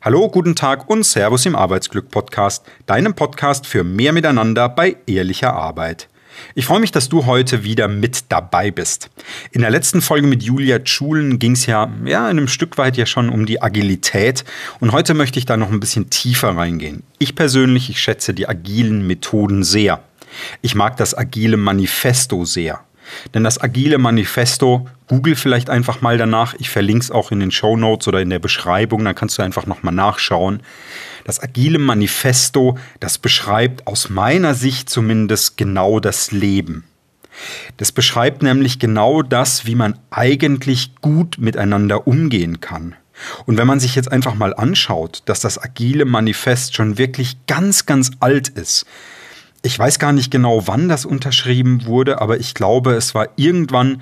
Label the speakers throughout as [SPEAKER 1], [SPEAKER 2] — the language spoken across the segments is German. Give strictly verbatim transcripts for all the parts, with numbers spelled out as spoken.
[SPEAKER 1] Hallo, guten Tag und Servus im Arbeitsglück-Podcast, deinem Podcast für mehr Miteinander bei ehrlicher Arbeit. Ich freue mich, dass du heute wieder mit dabei bist. In der letzten Folge mit Julia Schulen ging es ja, ja in einem Stück weit ja schon um die Agilität und heute möchte ich da noch ein bisschen tiefer reingehen. Ich persönlich, ich schätze die agilen Methoden sehr. Ich mag das agile Manifesto sehr. Denn das agile Manifesto, google vielleicht einfach mal danach, ich verlinke es auch in den Shownotes oder in der Beschreibung, dann kannst du einfach nochmal nachschauen. Das agile Manifesto, das beschreibt aus meiner Sicht zumindest genau das Leben. Das beschreibt nämlich genau das, wie man eigentlich gut miteinander umgehen kann. Und wenn man sich jetzt einfach mal anschaut, dass das agile Manifest schon wirklich ganz, ganz alt ist, ich weiß gar nicht genau, wann das unterschrieben wurde, aber ich glaube, es war irgendwann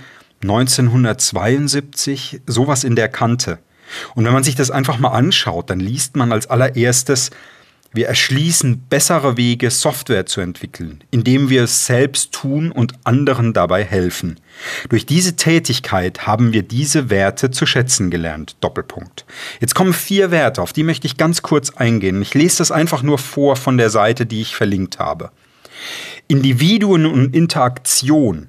[SPEAKER 1] neunzehnhundertzweiundsiebzig, sowas in der Kante. Und wenn man sich das einfach mal anschaut, dann liest man als allererstes, wir erschließen bessere Wege, Software zu entwickeln, indem wir es selbst tun und anderen dabei helfen. Durch diese Tätigkeit haben wir diese Werte zu schätzen gelernt. Doppelpunkt. Jetzt kommen vier Werte, auf die möchte ich ganz kurz eingehen. Ich lese das einfach nur vor von der Seite, die ich verlinkt habe. Individuen und Interaktion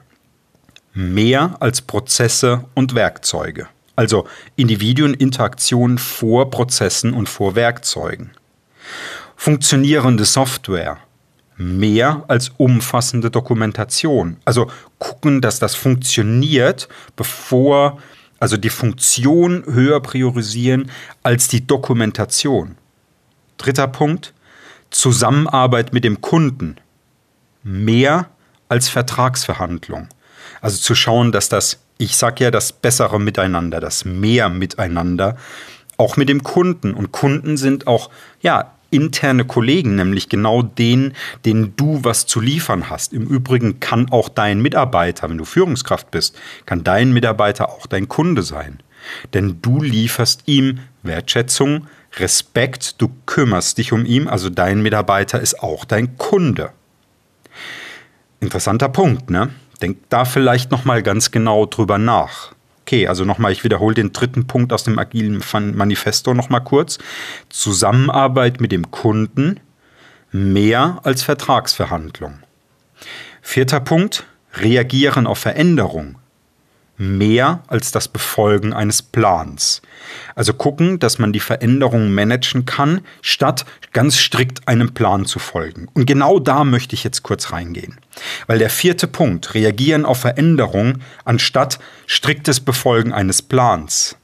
[SPEAKER 1] mehr als Prozesse und Werkzeuge. Also Individuen, Interaktion vor Prozessen und vor Werkzeugen. Funktionierende Software mehr als umfassende Dokumentation. Also gucken, dass das funktioniert, bevor, also die Funktion höher priorisieren als die Dokumentation. Dritter Punkt, Zusammenarbeit mit dem Kunden. Mehr als Vertragsverhandlung. Also zu schauen, dass das, ich sage ja, das bessere Miteinander, das mehr Miteinander, auch mit dem Kunden. Und Kunden sind auch, ja, interne Kollegen, nämlich genau denen, denen du was zu liefern hast. Im Übrigen kann auch dein Mitarbeiter, wenn du Führungskraft bist, kann dein Mitarbeiter auch dein Kunde sein. Denn du lieferst ihm Wertschätzung, Respekt, du kümmerst dich um ihn, also dein Mitarbeiter ist auch dein Kunde. Interessanter Punkt, ne? Denk da vielleicht nochmal ganz genau drüber nach. Okay, also nochmal, ich wiederhole den dritten Punkt aus dem agilen Manifesto nochmal kurz. Zusammenarbeit mit dem Kunden mehr als Vertragsverhandlung. Vierter Punkt, reagieren auf Veränderung. Mehr als das Befolgen eines Plans. Also gucken, dass man die Veränderungen managen kann, statt ganz strikt einem Plan zu folgen. Und genau da möchte ich jetzt kurz reingehen. Weil der vierte Punkt, reagieren auf Veränderung, anstatt striktes Befolgen eines Plans,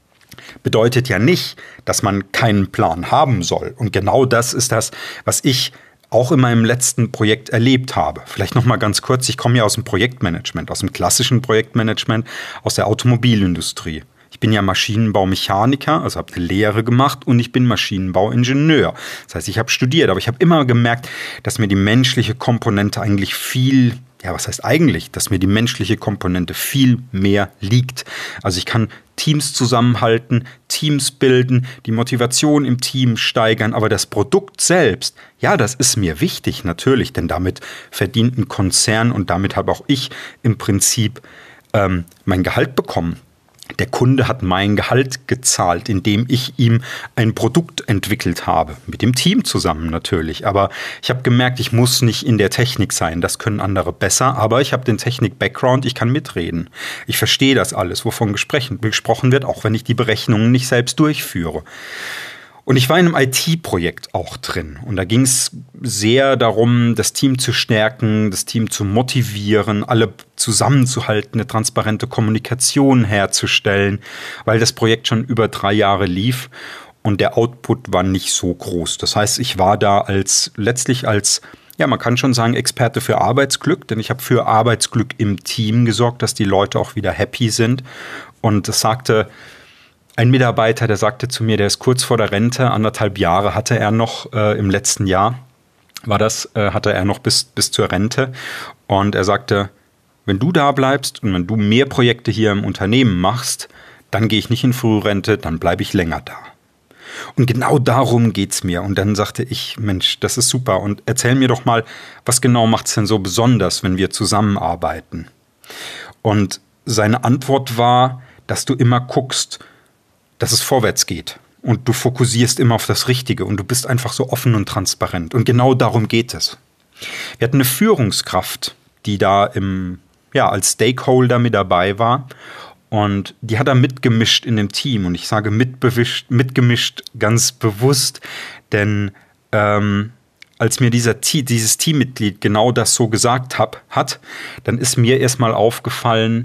[SPEAKER 1] bedeutet ja nicht, dass man keinen Plan haben soll. Und genau das ist das, was ich auch in meinem letzten Projekt erlebt habe. Vielleicht noch mal ganz kurz, ich komme ja aus dem Projektmanagement, aus dem klassischen Projektmanagement, aus der Automobilindustrie. Ich bin ja Maschinenbaumechaniker, also habe eine Lehre gemacht und ich bin Maschinenbauingenieur. Das heißt, ich habe studiert, aber ich habe immer gemerkt, dass mir die menschliche Komponente eigentlich viel, ja, was heißt eigentlich, dass mir die menschliche Komponente viel mehr liegt. Also ich kann Teams zusammenhalten, Teams bilden, die Motivation im Team steigern, aber das Produkt selbst, ja, das ist mir wichtig, natürlich, denn damit verdient ein Konzern und damit habe auch ich im Prinzip ähm, mein Gehalt bekommen. Der Kunde hat mein Gehalt gezahlt, indem ich ihm ein Produkt entwickelt habe. Mit dem Team zusammen natürlich. Aber ich habe gemerkt, ich muss nicht in der Technik sein. Das können andere besser. Aber ich habe den Technik-Background, ich kann mitreden. Ich verstehe das alles, wovon gesprochen wird, auch wenn ich die Berechnungen nicht selbst durchführe. Und ich war in einem I T-Projekt auch drin. Und da ging es sehr darum, das Team zu stärken, das Team zu motivieren, alle zusammenzuhalten, eine transparente Kommunikation herzustellen, weil das Projekt schon über drei Jahre lief und der Output war nicht so groß. Das heißt, ich war da als letztlich als, ja, man kann schon sagen, Experte für Arbeitsglück, denn ich habe für Arbeitsglück im Team gesorgt, dass die Leute auch wieder happy sind. Und es sagte ein Mitarbeiter, der sagte zu mir, der ist kurz vor der Rente, anderthalb Jahre hatte er noch äh, im letzten Jahr, war das, äh, hatte er noch bis, bis zur Rente. Und er sagte, wenn du da bleibst und wenn du mehr Projekte hier im Unternehmen machst, dann gehe ich nicht in Frührente, dann bleibe ich länger da. Und genau darum geht's mir. Und dann sagte ich, Mensch, das ist super. Und erzähl mir doch mal, was genau macht's denn so besonders, wenn wir zusammenarbeiten? Und seine Antwort war, dass du immer guckst, dass es vorwärts geht. und du fokussierst immer auf das Richtige und du bist einfach so offen und transparent. Und genau darum geht es. Wir hatten eine Führungskraft, die da im, ja, als Stakeholder mit dabei war. Und die hat da mitgemischt in dem Team. Und ich sage mitbewischt, mitgemischt ganz bewusst, denn ähm, als mir dieser, dieses Teammitglied genau das so gesagt hab, hat, dann ist mir erstmal aufgefallen,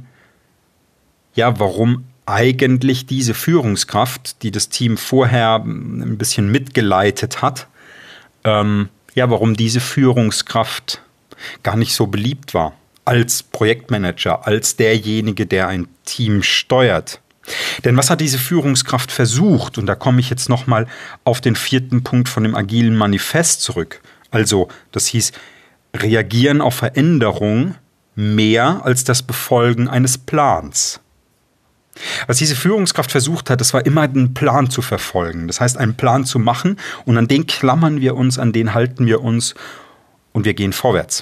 [SPEAKER 1] ja, warum eigentlich diese Führungskraft, die das Team vorher ein bisschen mitgeleitet hat, ähm, ja, warum diese Führungskraft gar nicht so beliebt war. Als Projektmanager, als derjenige, der ein Team steuert. Denn was hat diese Führungskraft versucht? Und da komme ich jetzt nochmal auf den vierten Punkt von dem agilen Manifest zurück. Also, das hieß, reagieren auf Veränderung mehr als das Befolgen eines Plans. Was diese Führungskraft versucht hat, das war immer einen Plan zu verfolgen. Das heißt, einen Plan zu machen und an den klammern wir uns, an den halten wir uns und wir gehen vorwärts.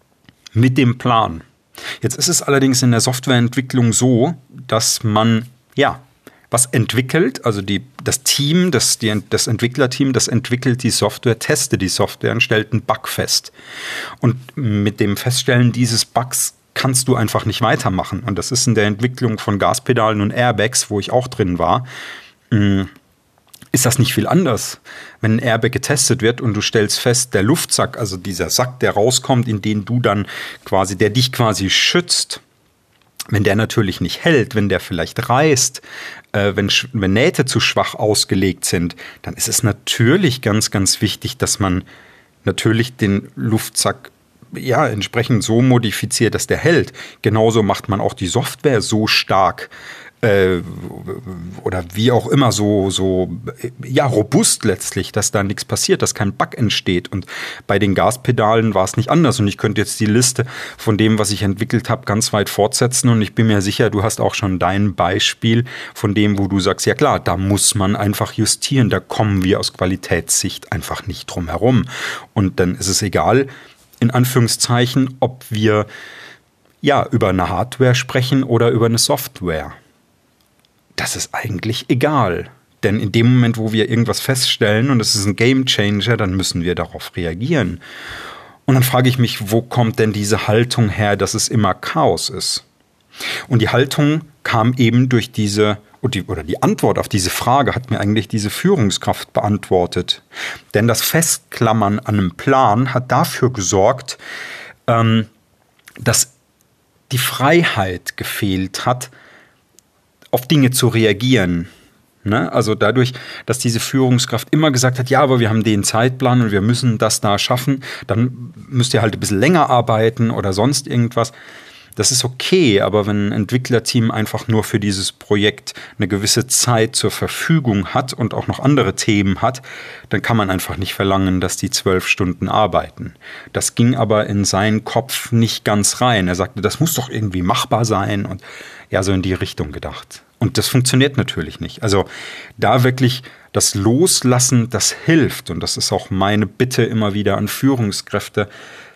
[SPEAKER 1] Mit dem Plan. Jetzt ist es allerdings in der Softwareentwicklung so, dass man, ja, was entwickelt, also die, das Team, das, die, das Entwicklerteam, das entwickelt die Software, testet die Software und stellt einen Bug fest. Und mit dem Feststellen dieses Bugs kannst du einfach nicht weitermachen. Und das ist in der Entwicklung von Gaspedalen und Airbags, wo ich auch drin war, mh, ist das nicht viel anders. Wenn ein Airbag getestet wird und du stellst fest, der Luftsack, also dieser Sack, der rauskommt, in den du dann quasi, der dich quasi schützt, wenn der natürlich nicht hält, wenn der vielleicht reißt, äh, wenn, wenn Nähte zu schwach ausgelegt sind, dann ist es natürlich ganz, ganz wichtig, dass man natürlich den Luftsack ja, entsprechend so modifiziert, dass der hält. Genauso macht man auch die Software so stark, äh, oder wie auch immer so, so ja, robust letztlich, dass da nichts passiert, dass kein Bug entsteht. Und bei den Gaspedalen war es nicht anders. Und ich könnte jetzt die Liste von dem, was ich entwickelt habe, ganz weit fortsetzen. Und ich bin mir sicher, du hast auch schon dein Beispiel von dem, wo du sagst, ja klar, da muss man einfach justieren. Da kommen wir aus Qualitätssicht einfach nicht drum herum. Und dann ist es egal, in Anführungszeichen, ob wir ja über eine Hardware sprechen oder über eine Software. Das ist eigentlich egal. Denn in dem Moment, wo wir irgendwas feststellen und es ist ein Gamechanger, dann müssen wir darauf reagieren. Und dann frage ich mich, wo kommt denn diese Haltung her, dass es immer Chaos ist? Und die Haltung kam eben durch diese, oder die Antwort auf diese Frage hat mir eigentlich diese Führungskraft beantwortet. Denn das Festklammern an einem Plan hat dafür gesorgt, ähm, dass die Freiheit gefehlt hat, auf Dinge zu reagieren. Ne? Also dadurch, dass diese Führungskraft immer gesagt hat, ja, aber wir haben den Zeitplan und wir müssen das da schaffen, dann müsst ihr halt ein bisschen länger arbeiten oder sonst irgendwas. Das ist okay, aber wenn ein Entwicklerteam einfach nur für dieses Projekt eine gewisse Zeit zur Verfügung hat und auch noch andere Themen hat, dann kann man einfach nicht verlangen, dass die zwölf Stunden arbeiten. Das ging aber in seinen Kopf nicht ganz rein. Er sagte, das muss doch irgendwie machbar sein und ja, so in die Richtung gedacht. Und das funktioniert natürlich nicht. Also da wirklich das Loslassen, das hilft. Und das ist auch meine Bitte immer wieder an Führungskräfte,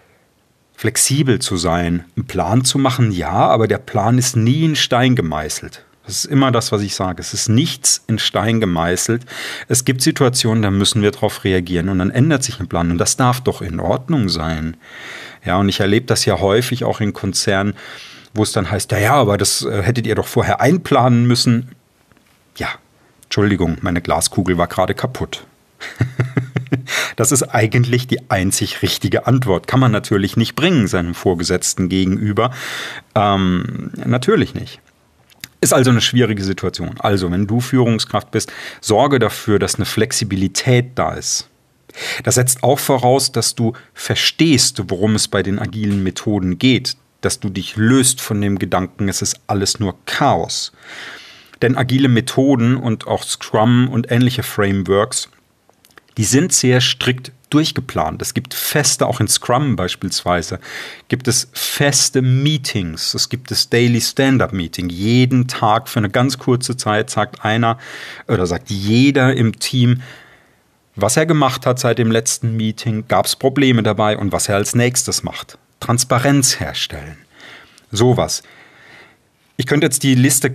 [SPEAKER 1] flexibel zu sein, einen Plan zu machen, ja, aber der Plan ist nie in Stein gemeißelt. Das ist immer das, was ich sage. Es ist nichts in Stein gemeißelt. Es gibt Situationen, da müssen wir darauf reagieren und dann ändert sich ein Plan und das darf doch in Ordnung sein. Ja, und ich erlebe das ja häufig auch in Konzernen, wo es dann heißt, ja, ja, aber das äh, hättet ihr doch vorher einplanen müssen. Ja, Entschuldigung, meine Glaskugel war gerade kaputt. Das ist eigentlich die einzig richtige Antwort. Kann man natürlich nicht bringen, seinem Vorgesetzten gegenüber. Ähm, natürlich nicht. Ist also eine schwierige Situation. Also, wenn du Führungskraft bist, sorge dafür, dass eine Flexibilität da ist. Das setzt auch voraus, dass du verstehst, worum es bei den agilen Methoden geht. Dass du dich löst von dem Gedanken, es ist alles nur Chaos. Denn agile Methoden und auch Scrum und ähnliche Frameworks, die sind sehr strikt durchgeplant. Es gibt feste, auch in Scrum beispielsweise, gibt es feste Meetings. Es gibt das Daily Stand-Up-Meeting. Jeden Tag für eine ganz kurze Zeit sagt einer oder sagt jeder im Team, was er gemacht hat seit dem letzten Meeting, gab es Probleme dabei und was er als nächstes macht. Transparenz herstellen. Sowas. Ich könnte jetzt die Liste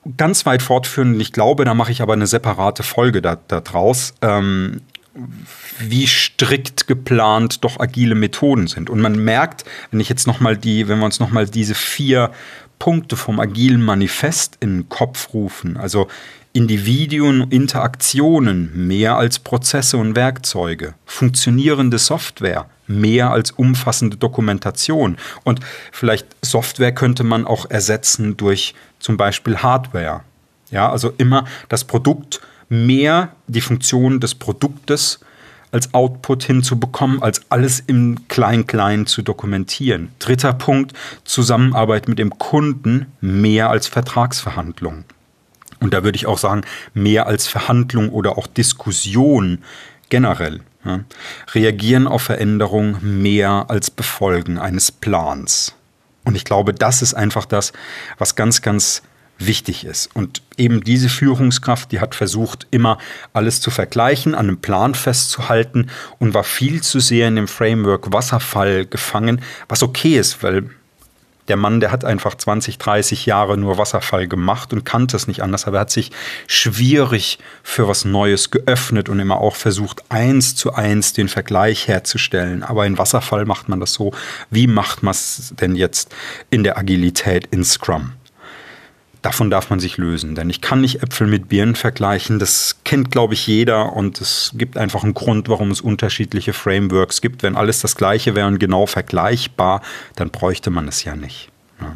[SPEAKER 1] ganz weit fortführen, ich glaube, da mache ich aber eine separate Folge da, da draus, ähm, wie strikt geplant doch agile Methoden sind. Und man merkt, wenn ich jetzt noch mal die, wenn wir uns nochmal diese vier Punkte vom agilen Manifest in den Kopf rufen, also Individuen, Interaktionen mehr als Prozesse und Werkzeuge, funktionierende Software mehr als umfassende Dokumentation und vielleicht Software könnte man auch ersetzen durch zum Beispiel Hardware. Ja, also immer das Produkt mehr die Funktion des Produktes als Output hinzubekommen, als alles im Klein-Klein zu dokumentieren. Dritter Punkt, Zusammenarbeit mit dem Kunden mehr als Vertragsverhandlungen. Und da würde ich auch sagen, mehr als Verhandlung oder auch Diskussion generell. Ja. Reagieren auf Veränderungen mehr als Befolgen eines Plans. Und ich glaube, das ist einfach das, was ganz, ganz wichtig ist. Und eben diese Führungskraft, die hat versucht, immer alles zu vergleichen, an einem Plan festzuhalten und war viel zu sehr in dem Framework Wasserfall gefangen, was okay ist, weil der Mann, der hat einfach zwanzig, dreißig Jahre nur Wasserfall gemacht und kannte es nicht anders, aber er hat sich schwierig für was Neues geöffnet und immer auch versucht, eins zu eins den Vergleich herzustellen. Aber in Wasserfall macht man das so. Wie macht man es denn jetzt in der Agilität in Scrum? Davon darf man sich lösen, denn ich kann nicht Äpfel mit Birnen vergleichen. Das kennt, glaube ich, jeder und es gibt einfach einen Grund, warum es unterschiedliche Frameworks gibt. Wenn alles das Gleiche wäre und genau vergleichbar, dann bräuchte man es ja nicht. Ja.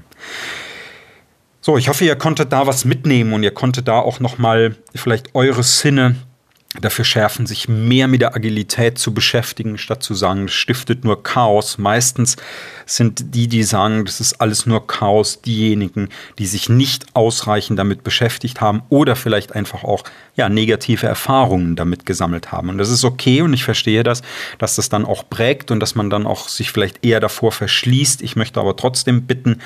[SPEAKER 1] So, ich hoffe, ihr konntet da was mitnehmen und ihr konntet da auch nochmal vielleicht eure Sinne dafür schärfen, sich mehr mit der Agilität zu beschäftigen, statt zu sagen, das stiftet nur Chaos. Meistens sind die, die sagen, das ist alles nur Chaos, diejenigen, die sich nicht ausreichend damit beschäftigt haben oder vielleicht einfach auch ja, negative Erfahrungen damit gesammelt haben. Und das ist okay und ich verstehe das, dass das dann auch prägt und dass man dann auch sich vielleicht eher davor verschließt. Ich möchte aber trotzdem bitten,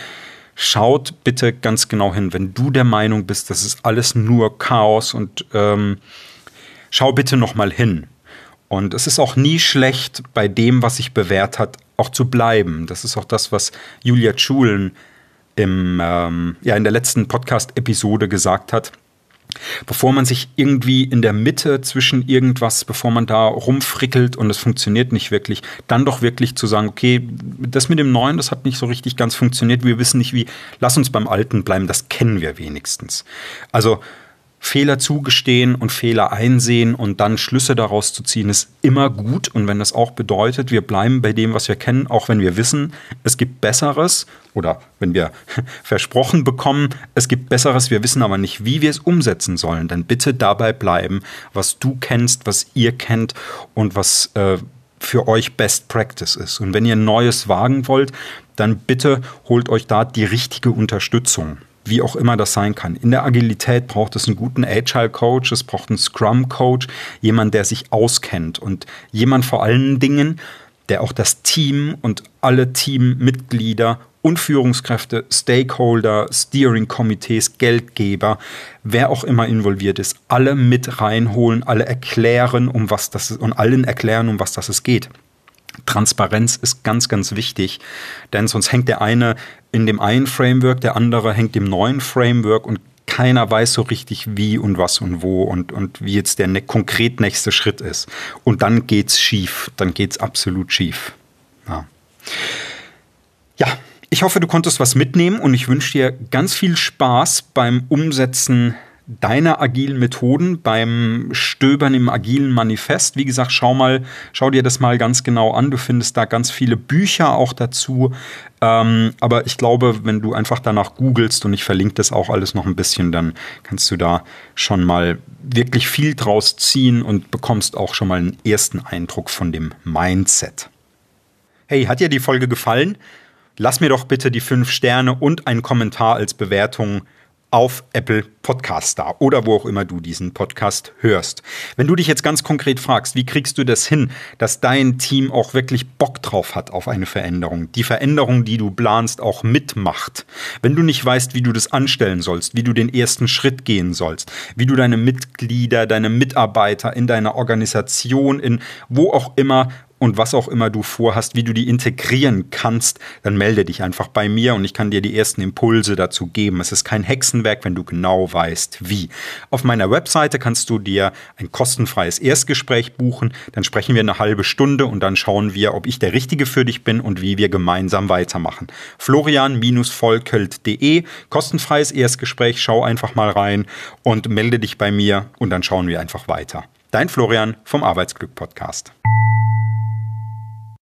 [SPEAKER 1] schaut bitte ganz genau hin, wenn du der Meinung bist, das ist alles nur Chaos und ähm, schau bitte noch mal hin. Und es ist auch nie schlecht, bei dem, was sich bewährt hat, auch zu bleiben. Das ist auch das, was Julia Schulen im, ähm, ja, in der letzten Podcast-Episode gesagt hat. Bevor man sich irgendwie in der Mitte zwischen irgendwas, bevor man da rumfrickelt und es funktioniert nicht wirklich, dann doch wirklich zu sagen, okay, das mit dem Neuen, das hat nicht so richtig ganz funktioniert, wir wissen nicht wie, lass uns beim Alten bleiben, das kennen wir wenigstens. Also Fehler zugestehen und Fehler einsehen und dann Schlüsse daraus zu ziehen, ist immer gut. Und wenn das auch bedeutet, wir bleiben bei dem, was wir kennen, auch wenn wir wissen, es gibt Besseres oder wenn wir versprochen bekommen, es gibt Besseres, wir wissen aber nicht, wie wir es umsetzen sollen, dann bitte dabei bleiben, was du kennst, was ihr kennt und was äh, für euch Best Practice ist. Und wenn ihr Neues wagen wollt, dann bitte holt euch da die richtige Unterstützung. Wie auch immer das sein kann. In der Agilität braucht es einen guten Agile-Coach, es braucht einen Scrum-Coach, jemand, der sich auskennt und jemand vor allen Dingen, der auch das Team und alle Teammitglieder und Führungskräfte, Stakeholder, Steering-Komitees, Geldgeber, wer auch immer involviert ist, alle mit reinholen, alle erklären, um was das ist und allen erklären, um was das es geht. Transparenz ist ganz, ganz wichtig, denn sonst hängt der eine in dem einen Framework, der andere hängt im neuen Framework und keiner weiß so richtig wie und was und wo und, und wie jetzt der ne- konkret nächste Schritt ist. Und dann geht's schief, dann geht's absolut schief. Ja. ja, ich hoffe, du konntest was mitnehmen und ich wünsche dir ganz viel Spaß beim Umsetzen deiner agilen Methoden, beim Stöbern im agilen Manifest. Wie gesagt, schau mal, schau dir das mal ganz genau an. Du findest da ganz viele Bücher auch dazu. Ähm, aber ich glaube, wenn du einfach danach googelst und ich verlinke das auch alles noch ein bisschen, dann kannst du da schon mal wirklich viel draus ziehen und bekommst auch schon mal einen ersten Eindruck von dem Mindset. Hey, hat dir die Folge gefallen? Lass mir doch bitte die fünf Sterne und einen Kommentar als Bewertung auf Apple Podcast da oder wo auch immer du diesen Podcast hörst. Wenn du dich jetzt ganz konkret fragst, wie kriegst du das hin, dass dein Team auch wirklich Bock drauf hat auf eine Veränderung, die Veränderung, die du planst, auch mitmacht. Wenn du nicht weißt, wie du das anstellen sollst, wie du den ersten Schritt gehen sollst, wie du deine Mitglieder, deine Mitarbeiter in deiner Organisation, in wo auch immer und was auch immer du vorhast, wie du die integrieren kannst, dann melde dich einfach bei mir und ich kann dir die ersten Impulse dazu geben. Es ist kein Hexenwerk, wenn du genau weißt, wie. Auf meiner Webseite kannst du dir ein kostenfreies Erstgespräch buchen, dann sprechen wir eine halbe Stunde und dann schauen wir, ob ich der Richtige für dich bin und wie wir gemeinsam weitermachen. florian volkelt punkt de, kostenfreies Erstgespräch, schau einfach mal rein und melde dich bei mir und dann schauen wir einfach weiter. Dein Florian vom Arbeitsglück Podcast.